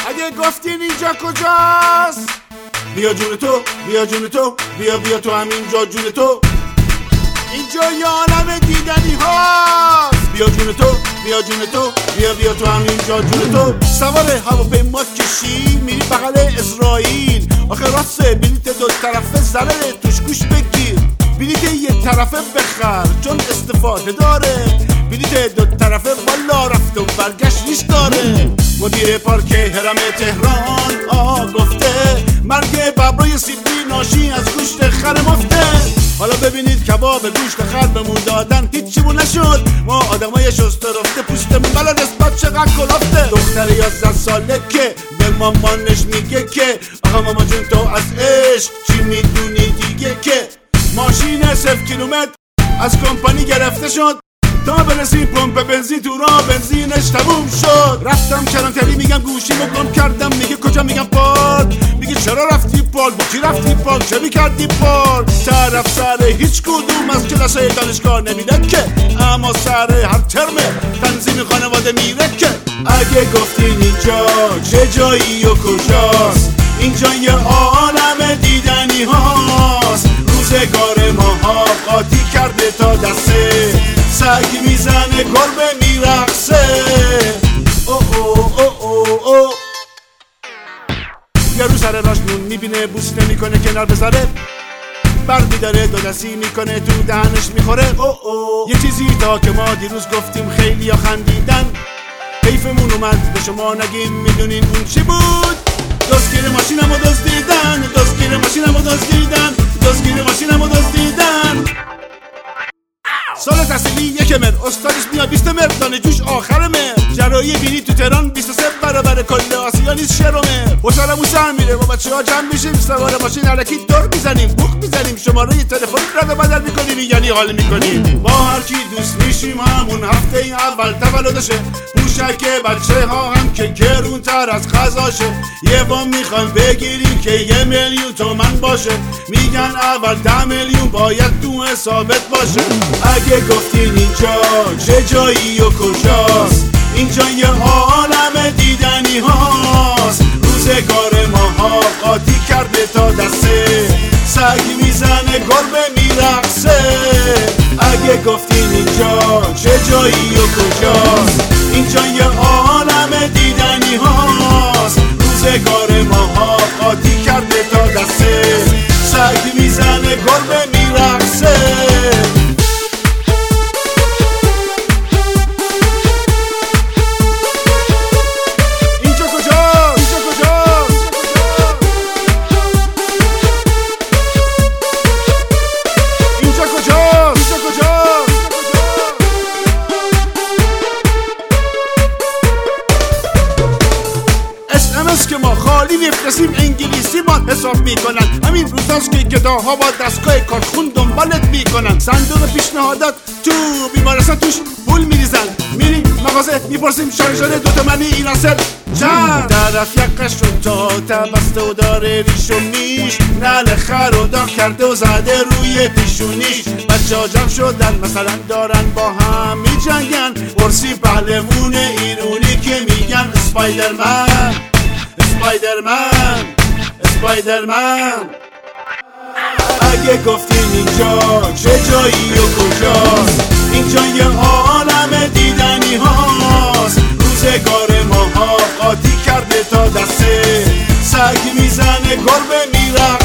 اگه گفتین اینجا کجاست، بیا جون تو، بیا جون تو، بیا تو همینجا جون تو. اینجا یه عالم دیدنی هاست، بیا جون تو، بیا جون تو، بیا تو همینجا جون تو. سوار هواپیما کشی میری بغل اسرائیل، آخه راسته بلیت دو طرفه ضرره توش گوش بگیر. بلیت یه طرفه بخر چون استفاده داره، بلیت دو طرفه بالا رفت و برگشت ریش داره. مدیر پارک هرم تهران گفته مرگ ببرای سیبی ناشی از گوشت خر مفته. حالا ببینید کباب گوشت خر بمون دادن هیچیمون نشد، ما آدمای شسته رفته پوستمون بلا نسبت چقدر کلافته. دختر 11 ساله که به مامانش میگه که آقا ماما جون تو از عشق چی میدونی دیگه، که ماشین 0 کیلومتر از کمپانی گرفته شد تا برسیم پمپ بنزین تو راه بنزینش تموم شد. رفتم کلانتری میگم گوشیمو گم کردم، میگه کجا میگم پارک، میگه چرا رفتی پارک، با کی رفتی پارک، چه میکردی پارک. طرف سر هیچ کدوم از کلاسای دانشگاه نمیره که، اما سر هر ترم تنظیم خانواده میره که. اگه گفتین اینجا چه جایی و کجاست، اینجا یه عالم دیدنی هاست. روزگار ماها قاطی کرده تا دسته، سگ میزنه گربه میرقصه. یارو سر راش نون میبینه بوس نمیکنه کنار بذاره، بر میداره دو دستی میکنه تو دهنش میخوره. یه چیزی تا که ما دیروز گفتیم خیلی ها خندیدن، حیفمون اومد به شما نگیم میدونین اون چی بود. دزدگیر ماشینمو دزدیدن، دزدگیر ماشینمو دزدیدن، دزدگیر ماشینمو دزدیدن. سال تحصیلی 1 مهر، استادش میاد 20 مهر، دانشجوش آخر مهر. جراحی بینی تو تهران 23 برابر کل آسیا نیست 6 مهر. خوشحالمون سر میره با بچه‌ها جمع میشیم، سوار ماشین الکی دور میزنیم، بوق میزنیم، شماره تلفن رد و بدل میکنیم، یعنی حال میکنیم. با هر کی دوست میشیم همون هفته اول تولدشه، پوشک بچه‌ها هم که گرونتر از غذاشه. یه وام میخوایم بگیریم که 1 میلیون تومن باشه، میگن اول 10 میلیون باید تو حسابت باشه. اگه گفتین اینجا چه جایی و کجاست، اینجا یه عالم دیدنی هاست. روزگار ماها قاطی کرده تا دسته، سگ میزنه گربه میرقصه. اگه گفتین اینجا چه جایی و کجاست، اینجا یه عالم دیدنی هاست. روزگار ماها قاطی کرده تا دسته، سگ میزنه گربه میرقصه. که ما خالی میفرستیم انگلیسی ما حساب میکنن. همین روزاست که گداها با دستگاه کارخون دنبالت میکنن. صندوق پیشنهادات تو بیمارستان توش پول میریزن، میری مغازه میپرسیم شارژر 2 تومانی این اصل چند. طرف یقش رو تا تبسته و داره ریش و میش، نل خر و داغ کرده و زده روی پیشونیش. بچه ها جمع شدن مثلا دارن با هم میجنگن، پرسی پهلوون ایرونی که میگن اسپایدرمن اسپایدرمن اسپایدرمن. اگه گفتین اینجا چه جایی و کجاست، اینجا یه عالم دیدنی هاست. روزگار ماها قاطی کرده تا دسته، سگ میزنه گربه میرقصه.